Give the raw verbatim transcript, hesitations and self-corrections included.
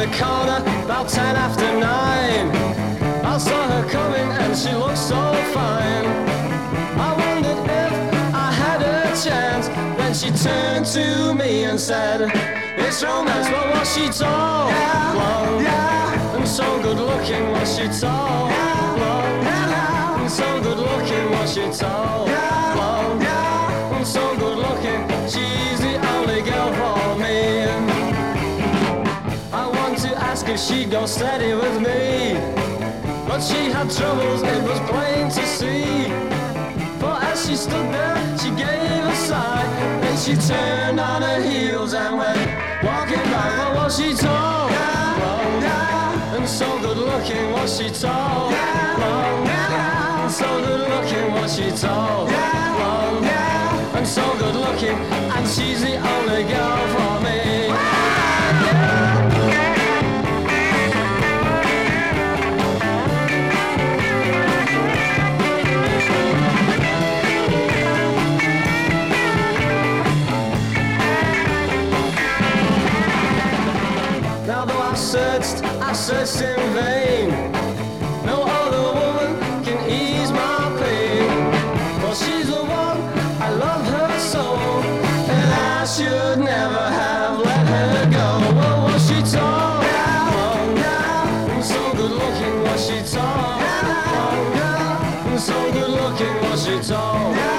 the corner about ten after nine. I saw her coming and she looked so fine. I wondered if I had a chance. Then she turned to me and said, it's romance. Well, was she tall? Yeah, long, yeah. And so good looking, was she tall? Yeah, long, yeah. And so good looking, was she tall? Yeah, long, yeah. And so good looking, she's the only girl for me. I want to ask if she'd go steady with me, but she had troubles, it was plain to see. For as she stood there, she gave a sigh, then she turned on her heels and went walking by. Well, was she tall? Yeah, long, yeah. And so good looking, was she tall? Yeah, long, yeah. And so good looking, was she tall? Yeah, long, yeah. And so good looking, and she's the only girl for me. Searched, I searched in vain. No other woman can ease my pain. For she's the one, I love her so, and I should never have let her go. Well, was she tall? Yeah, long, yeah. And so good looking, was she tall? Yeah, long, yeah. And so good looking, was she tall? Yeah.